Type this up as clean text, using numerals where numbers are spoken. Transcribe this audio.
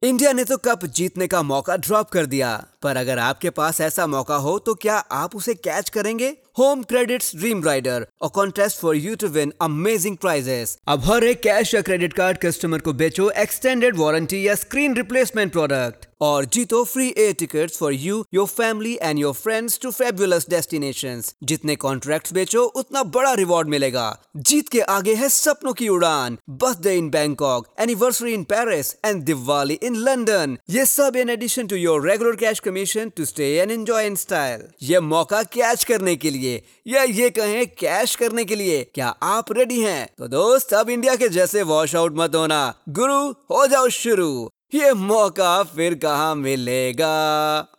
India ने तो cup जीतने का मौका ड्रॉप कर दिया, पर अगर आपके पास ऐसा मौका हो तो क्या आप उसे कैच करेंगे? Home credits dream rider, a contest for you to win amazing prizes. अब हर एक कैश या क्रेडिट कार्ड कस्टमर को बेचो एक्सटेंडेड वारंटी या स्क्रीन रिप्लेसमेंट प्रोडक्ट और जीतो free air tickets for you, your family and your friends to fabulous destinations. जितने कॉन्ट्रैक्ट्स बेचो उतना बड़ा रिवॉर्ड मिलेगा। जीत के आगे है सपनों की उड़ान, birthday in Bangkok, anniversary in Paris and Diwali in London. ये सब in addition to your regular cash commission to stay and enjoy in style. ये मौका कैच करने के लिए या ये कहें कैश करने के लिए, क्या आप रेडी हैं? तो दोस्त, अब इंडिया के जैसे वॉश आउट मत होना, गुरु हो जाओ शुरू। ये मौका फिर कहाँ मिलेगा?